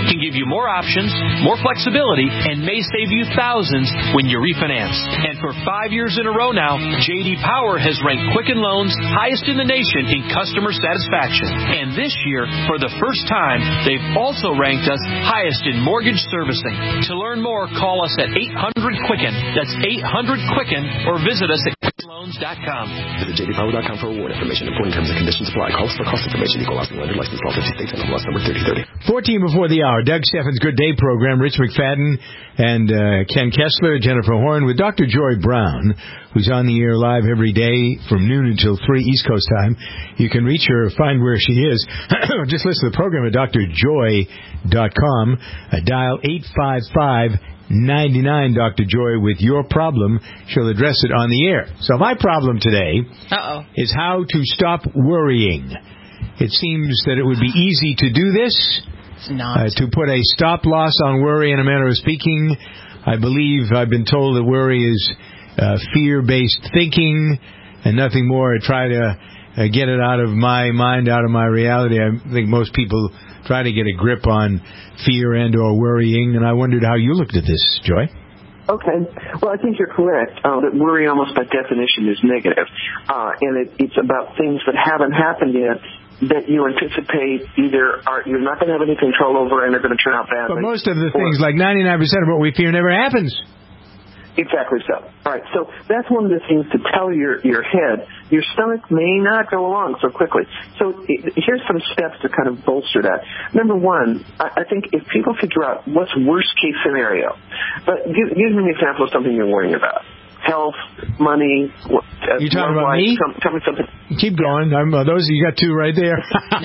can give you more options, more flexibility, and may save you thousands when you refinance. And for 5 years in a row now, J.D. Power has ranked Quicken Loans highest in the nation in customer satisfaction. And this year, for the first time, they've also ranked us highest in mortgage servicing. To learn more, call us at 800-QUICKEN. That's 800-QUICKEN, or visit us at QuickenLoans.com. Visit jdpower.com for award information. Important terms and conditions apply. Call for cost information. Equal housing lender. License law 50 states. NMLS number 3030. 14 before the hour. Doug Steffens' Good Day program. Rich McFadden and Ken Kessler, Jennifer Horn with Dr. Joy Brown, who's on the air live every day from noon until 3 East Coast time. You can reach her or find where she is. Just listen to the program at drjoy.com. Dial 855-99 Dr. Joy with your problem. She'll address it on the air. So my problem today is how to stop worrying. It seems that it would be easy to do this. It's not. To put a stop loss on worry, in a manner of speaking. I believe I've been told that worry is fear-based thinking and nothing more. I try to get it out of my mind, out of my reality. I think most people try to get a grip on fear and or worrying, and I wondered how you looked at this, Joy. Okay. Well, I think you're correct that worry almost by definition is negative, and it's about things that haven't happened yet that you anticipate either you're not going to have any control over and they're going to turn out badly. But most of the things, like 99% of what we fear, never happens. Exactly so. All right, so that's one of the things to tell your head. Your stomach may not go along so quickly. So here's some steps to kind of bolster that. Number one, I think if people figure out what's worst case scenario, but give me an example of something you're worrying about. Health, money. You talking about me? Tell me something. Keep going. Those you got two right there.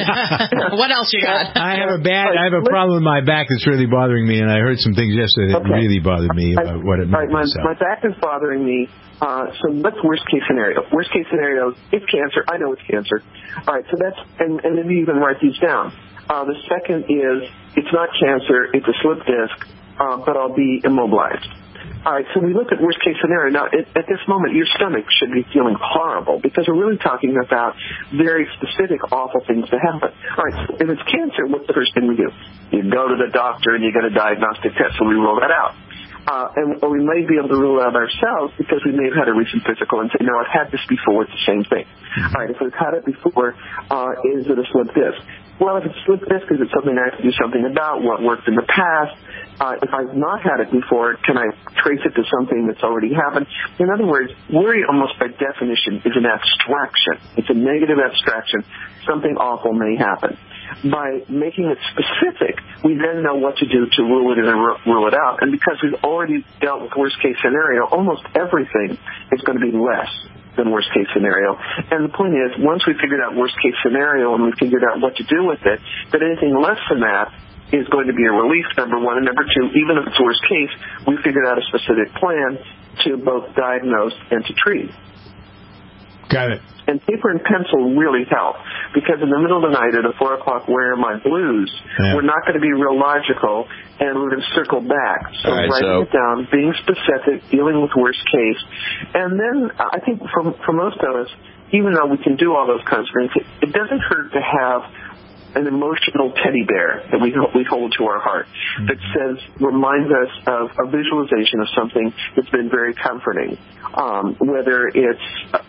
What else you got? I have a problem with my back that's really bothering me, and I heard some things yesterday that really bothered me about what it meant. Right, my back is bothering me. So what's worst case scenario? Worst case scenario is cancer. I know it's cancer. All right, so that's and maybe you can write these down. The second is it's not cancer. It's a slip disc, but I'll be immobilized. All right, so we look at worst-case scenario. Now, at this moment, your stomach should be feeling horrible because we're really talking about very specific, awful things to happen. All right, so if it's cancer, what's the first thing we do? You go to the doctor and you get a diagnostic test, so we rule that out. Or we may be able to rule it out ourselves because we may have had a recent physical and say, no, I've had this before, it's the same thing. All right, if we've had it before, is it a slip disc? Well, if it's slip disc, is it something I have to do something about? What worked in the past? If I've not had it before, can I trace it to something that's already happened? In other words, worry almost by definition is an abstraction. It's a negative abstraction. Something awful may happen. By making it specific, we then know what to do to rule it in and rule it out. And because we've already dealt with worst-case scenario, almost everything is going to be less than worst-case scenario. And the point is, once we figured out worst-case scenario and we figured out what to do with it, that anything less than that is going to be a relief, number one. And number two, even if it's worst case, we figured out a specific plan to both diagnose and to treat. Got it. And paper and pencil really help because in the middle of the night at a 4 o'clock, where are my blues? Yeah. We're not going to be real logical, and we're going to circle back. So writing it down, being specific, dealing with worst case. And then I think for most of us, even though we can do all those kinds of things, it doesn't hurt to have an emotional teddy bear that we hold to our heart that reminds us of a visualization of something that's been very comforting, whether it's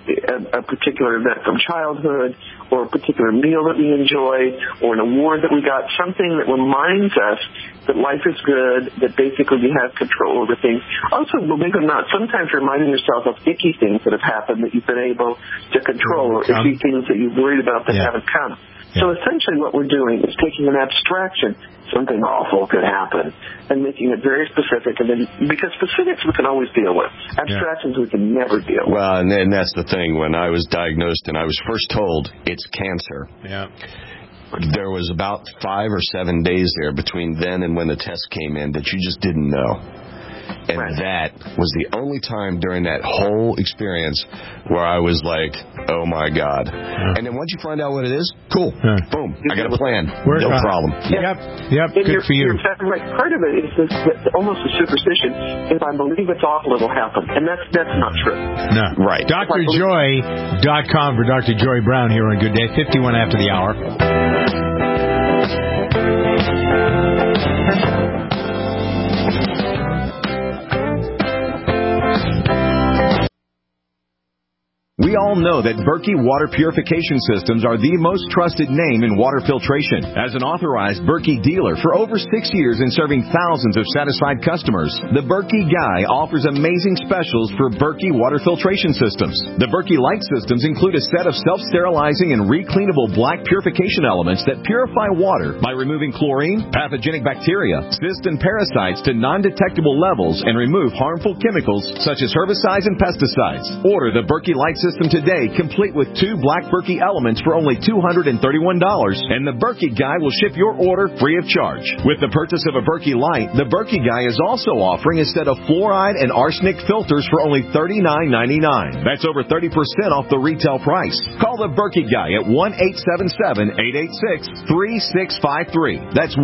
a particular event from childhood or a particular meal that we enjoyed or an award that we got, something that reminds us that life is good, that basically we have control over things. Also, believe it or not, sometimes reminding yourself of icky things that have happened that you've been able to control or icky things that you've worried about that haven't come. So essentially what we're doing is taking an abstraction, something awful could happen, and making it very specific. And then, because specifics we can always deal with. Abstractions we can never deal with. Well, and that's the thing. When I was diagnosed and I was first told it's cancer, there was about 5 or 7 days there between then and when the test came in that you just didn't know. And that was the only time during that whole experience where I was like, oh, my God. And then once you find out what it is, cool. Boom. I got a plan. No problem. Yep. Good for you. You're exactly right. Part of it is almost a superstition. If I believe it's awful, it'll happen. And that's not true. No. Right. DrJoy.com for Dr. Joy Brown here on Good Day. 51 after the hour. We all know that Berkey Water Purification Systems are the most trusted name in water filtration. As an authorized Berkey dealer for over 6 years and serving thousands of satisfied customers, the Berkey Guy offers amazing specials for Berkey Water Filtration Systems. The Berkey Light Systems include a set of self-sterilizing and recleanable black purification elements that purify water by removing chlorine, pathogenic bacteria, cysts, and parasites to non-detectable levels and remove harmful chemicals such as herbicides and pesticides. Order the Berkey Light System today, complete with 2 black Berkey elements for only $231, and the Berkey Guy will ship your order free of charge. With the purchase of a Berkey Light, the Berkey Guy is also offering a set of fluoride and arsenic filters for only $39.99. That's over 30% off the retail price. Call the Berkey Guy at 1-877-886-3653. That's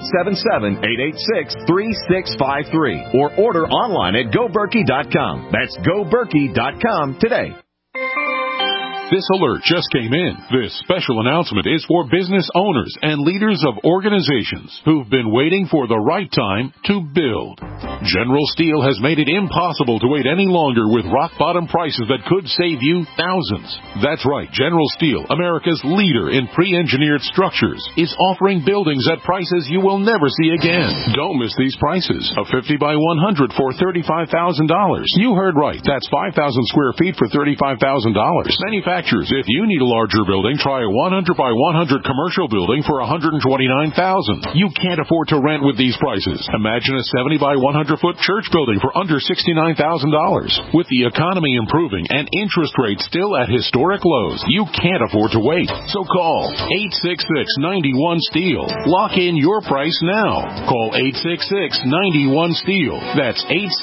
1-877-886-3653. Or order online at GoBerkey.com. That's GoBerkey.com today. This alert just came in. This special announcement is for business owners and leaders of organizations who've been waiting for the right time to build. General Steel has made it impossible to wait any longer with rock-bottom prices that could save you thousands. That's right. General Steel, America's leader in pre-engineered structures, is offering buildings at prices you will never see again. Don't miss these prices. A 50 by 100 for $35,000. You heard right. That's 5,000 square feet for $35,000. Manufacturers, if you need a larger building, try a 100 by 100 commercial building for $129,000. You can't afford to rent with these prices. Imagine a 70 by 100 foot church building for under $69,000. With the economy improving and interest rates still at historic lows, you can't afford to wait. So call 866-91-STEEL. Lock in your price now. Call 866-91-STEEL. That's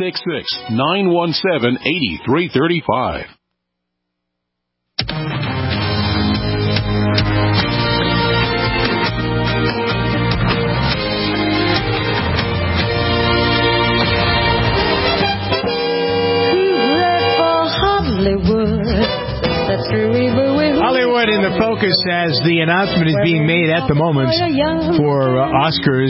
866-917-8335. Hollywood in the focus as the announcement is being made at the moment for Oscars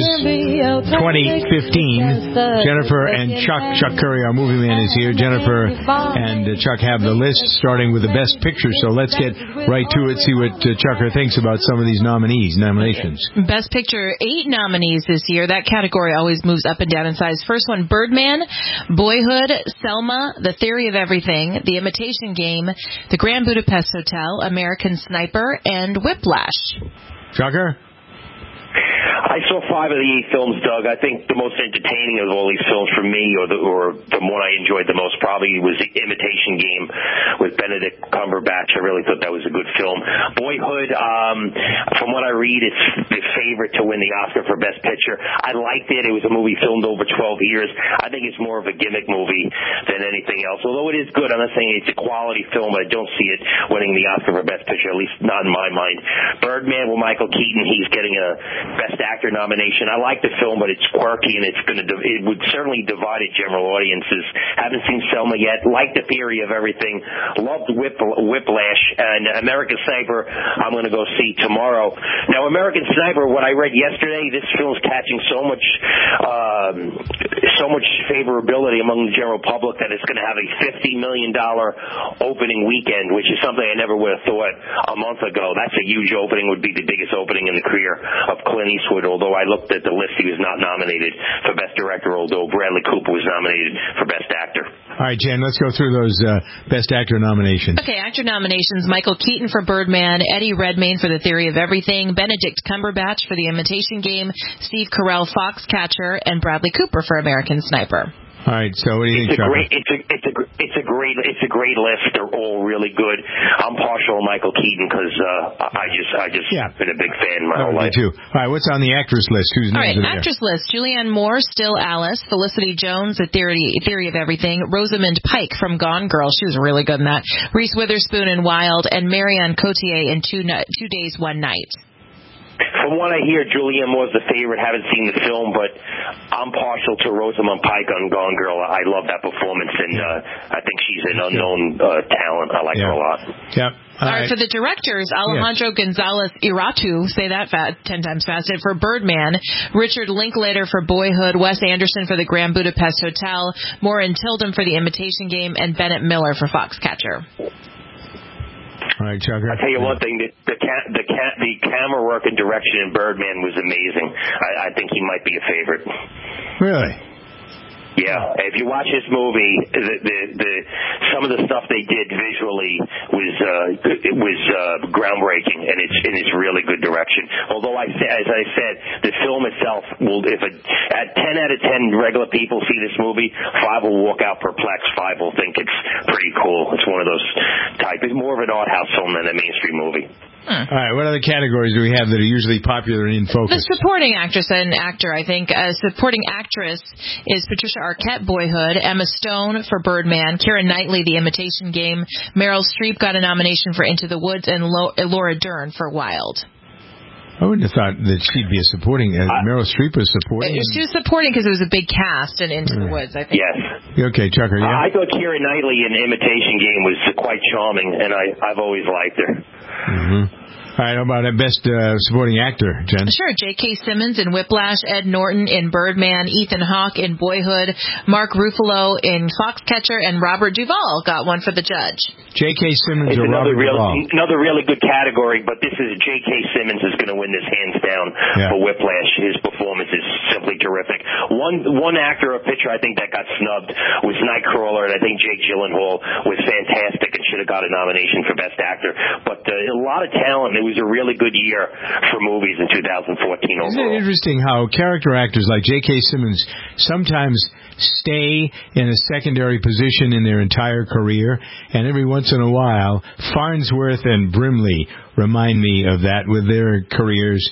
2015. Jennifer and Chuck Curry, our movie man, is here. Jennifer and Chuck have the list starting with the Best Picture, so let's get right to it, see what Chucker thinks about some of these nominations. Best Picture, 8 nominees this year. That category always moves up and down in size. First one, Birdman, Boyhood, Selma, The Theory of Everything, The Imitation Game, The Grand Budapest Hotel, American Sniper, and Whiplash. Chucker? I saw 5 of the 8 films, Doug. I think the most entertaining of all these films for me, or the one I enjoyed the most, probably was The Imitation Game with Benedict Cumberbatch. I really thought that was a good film. Boyhood, from what I read, it's the favorite to win the Oscar for Best Picture. I liked it. It was a movie filmed over 12 years. I think it's more of a gimmick movie than anything else. Although it is good, I'm not saying it's a quality film, but I don't see it winning the Oscar for Best Picture, at least not in my mind. Birdman with Michael Keaton, he's getting a Best Actor nomination. I like the film, but it's quirky and it would certainly divide general audiences. Haven't seen Selma yet. Like The Theory of Everything. Loved Whiplash and American Sniper. I'm going to go see tomorrow. Now, American Sniper, what I read yesterday, this film's catching so much favorability among the general public that it's going to have a $50 million opening weekend, which is something I never would have thought a month ago. That's a huge opening. Would be the biggest opening in the career of Clint Eastwood, although I looked at the list, he was not nominated for Best Director, although Bradley Cooper was nominated for Best Actor. All right, Jen, let's go through those Best Actor nominations. Okay, actor nominations: Michael Keaton for Birdman, Eddie Redmayne for The Theory of Everything, Benedict Cumberbatch for The Imitation Game, Steve Carell, Foxcatcher, and Bradley Cooper for American Sniper. All right, so what do you think, Chuck? It's a great list. They're all really good. I'm partial to Michael Keaton because I just been a big fan my whole life. Me too. All right, what's on the actress list? Who's all right? There? Actress list: Julianne Moore, Still Alice; Felicity Jones, The Theory of Everything; Rosamund Pike from Gone Girl, she was really good in that; Reese Witherspoon in Wild; and Marion Cotillard in 2 Days, One Night. From what I hear, Julianne Moore's the favorite. Haven't seen the film, but I'm partial to Rosamund Pike on Gone Girl. I love that performance, and I think she's an unknown talent. I like her a lot. Yep. All right, for the directors, Alejandro González Iñárritu, say that 10 times fast, for Birdman, Richard Linklater for Boyhood, Wes Anderson for The Grand Budapest Hotel, Maureen Tilden for The Imitation Game, and Bennett Miller for Foxcatcher. All right, Chucker. I'll tell you one thing, the camera work and direction in Birdman was amazing. I think he might be a favorite. Really? Yeah, if you watch this movie, some of the stuff they did visually was groundbreaking, and it's really good direction. Although, as I said, the film itself will, if 10 out of 10 regular people see this movie, 5 will walk out perplexed, 5 will think it's pretty cool. It's one of those it's more of an art house film than a mainstream movie. All right, what other categories do we have that are usually popular and in focus? The supporting actress and actor, I think. Supporting actress is Patricia Arquette, Boyhood, Emma Stone for Birdman, Keira Knightley, The Imitation Game, Meryl Streep got a nomination for Into the Woods, and Laura Dern for Wild. I wouldn't have thought that she'd be a supporting. Meryl Streep was supporting. She was supporting because it was a big cast in Into the Woods, I think. Yes. Okay, Chucker, I thought Keira Knightley in The Imitation Game was quite charming, and I've always liked her. Mm-hmm. All right, how about best supporting actor, Jen? Sure, J.K. Simmons in Whiplash, Ed Norton in Birdman, Ethan Hawke in Boyhood, Mark Ruffalo in Foxcatcher, and Robert Duvall got one for the judge. J.K. Simmons or Robert Duvall? Another really good category, but this is J.K. Simmons is going to win this hands down for Whiplash. His performance is simply terrific. One actor or pitcher I think that got snubbed was Nightcrawler, and I think Jake Gyllenhaal was fantastic and should have got a nomination for Best Actor. But a lot of talent. It was a really good year for movies in 2014 overall. Isn't it interesting how character actors like J.K. Simmons sometimes stay in a secondary position in their entire career, and every once in a while, Farnsworth and Brimley remind me of that with their careers.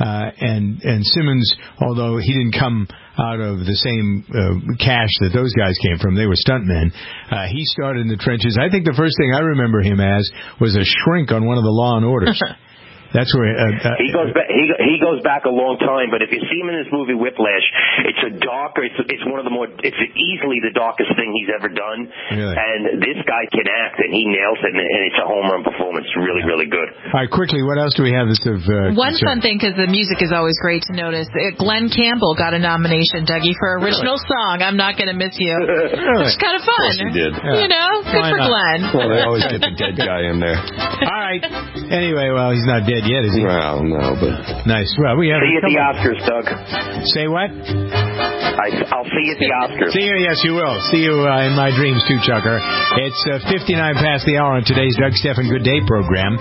And Simmons, although he didn't come out of the same cash that those guys came from, they were stuntmen, he started in the trenches. I think the first thing I remember him as was a shrink on one of the Law and Orders. That's where he goes back. He goes back a long time. But if you see him in this movie Whiplash, it's a darker. It's one of the more. It's easily the darkest thing he's ever done. Really? And this guy can act, and he nails it. And it's a home run performance. Really, really good. All right, quickly, what else do we have that's of one fun thing, because the music is always great to notice. Glenn Campbell got a nomination, Dougie, for original song. I'm Not Gonna Miss You. Really? It's kind of fun. Of course he did. You know, good for Glenn. Well, they always get the dead guy in there. All right. Anyway, well, he's not dead yet, is he? Well, no, but nice. Well, we have. See you at the Oscars, Doug. Say what? I'll see you at the Oscars. See you. Yes, you will. See you in my dreams too, Chucker. It's 59 past the hour on today's Doug Stephan Good Day program.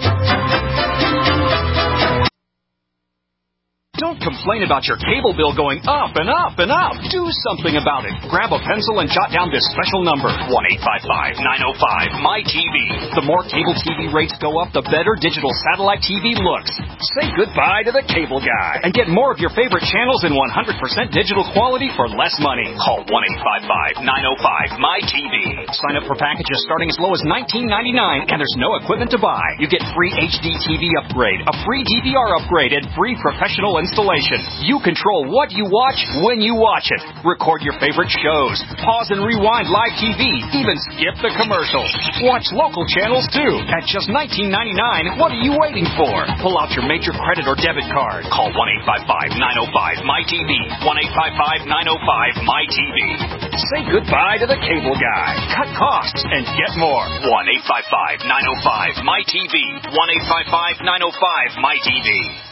Don't complain about your cable bill going up and up and up. Do something about it. Grab a pencil and jot down this special number, 1-855-905-MY-TV. The more cable TV rates go up, the better digital satellite TV looks. Say goodbye to the cable guy and get more of your favorite channels in 100% digital quality for less money. Call 1-855-905-MY-TV. Sign up for packages starting as low as $19.99, and there's no equipment to buy. You get free HD TV upgrade, a free DVR upgrade, and free professional installation. You control what you watch when you watch it. Record your favorite shows. Pause and rewind live TV. Even skip the commercials. Watch local channels too. At just $19.99, what are you waiting for? Pull out your major credit or debit card. Call 1-855-905-MY-TV. 1-855-905-MY-TV. Say goodbye to the cable guy. Cut costs and get more. 1-855-905-MY-TV. 1-855-905-MY-TV.